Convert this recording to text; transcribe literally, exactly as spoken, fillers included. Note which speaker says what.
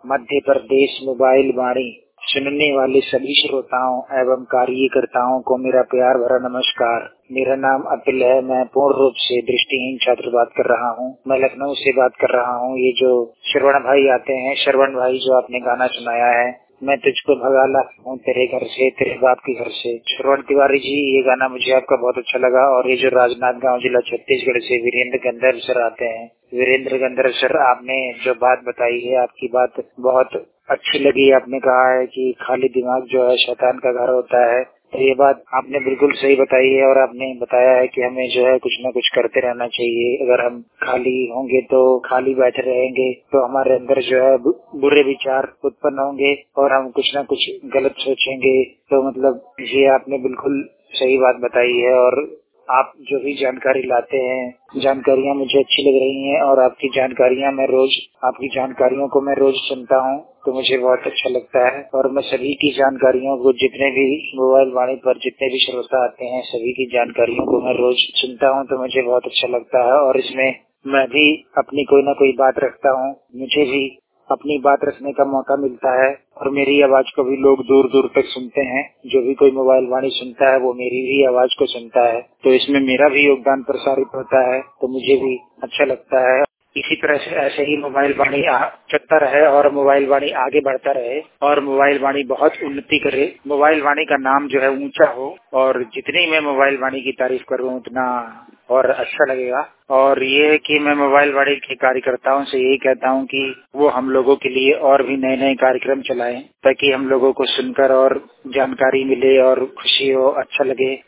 Speaker 1: Madhya Pradesh mobile वाणी सुनने वाले सभी श्रोताओं एवं कार्यकर्ताओं को मेरा प्यार भरा नमस्कार। मेरा नाम अतुल है। मैं पूर्ण रूप से दृष्टिहीन छात्र बात कर रहा हूँ। मैं लखनऊ से बात कर रहा हूँ। ये जो श्रवण भाई आते हैं, श्रवण भाई जो आपने गाना सुनाया है, मैं तुझको भगा ला हूँ तेरे घर से, तेरे बाप के घर से, श्रवण तिवारी जी, ये गाना मुझे आपका बहुत अच्छा लगा। और ये जो राजनांदगांव जिला छत्तीसगढ़ से वीरेंद्र गंधर्व सर आते हैं, वीरेंद्र गंधर्व सर, आपने जो बात बताई है, आपकी बात बहुत अच्छी लगी। आपने कहा है कि खाली दिमाग जो है शैतान का घर होता है, तो ये बात आपने बिल्कुल सही बताई है। और आपने बताया है कि हमें जो है कुछ न कुछ करते रहना चाहिए। अगर हम खाली होंगे तो खाली बैठे रहेंगे तो हमारे अंदर जो है बुरे विचार उत्पन्न होंगे और हम कुछ न कुछ गलत सोचेंगे। तो मतलब ये आपने बिल्कुल सही बात बताई है। और आप जो भी जानकारी लाते हैं, जानकारियां मुझे अच्छी लग रही हैं। और आपकी जानकारियां मैं रोज आपकी जानकारियों को मैं रोज सुनता हूं, तो मुझे बहुत अच्छा लगता है। और मैं सभी की जानकारियों को, जितने भी मोबाइल वाणी पर जितने भी श्रोता आते हैं, सभी की जानकारियों को मैं रोज सुनता हूं, तो मुझे बहुत अच्छा लगता है। और इसमें मैं भी अपनी कोई ना कोई बात रखता हूं। मुझे भी अपनी बात रखने का मौका मिलता है और मेरी आवाज को भी लोग दूर दूर तक सुनते हैं। जो भी कोई मोबाइल वाणी सुनता है वो मेरी भी आवाज को सुनता है, तो इसमें मेरा भी योगदान प्रसारित होता है, तो मुझे भी अच्छा लगता है। इसी तरह से ऐसे ही मोबाइल वाणी चलता रहे और मोबाइल वाणी आगे बढ़ता रहे और मोबाइल वाणी बहुत उन्नति करे। मोबाइल वाणी का नाम जो है ऊंचा हो, और जितनी मैं मोबाइल वाणी की तारीफ करूं उतना और अच्छा लगेगा। और ये है कि मैं मोबाइल वाणी के कार्यकर्ताओं से यही कहता हूं कि वो हम लोगों के लिए और भी नए नए कार्यक्रम चलाएं, ताकि हम लोगों को सुनकर और जानकारी मिले और खुशी हो, अच्छा लगे।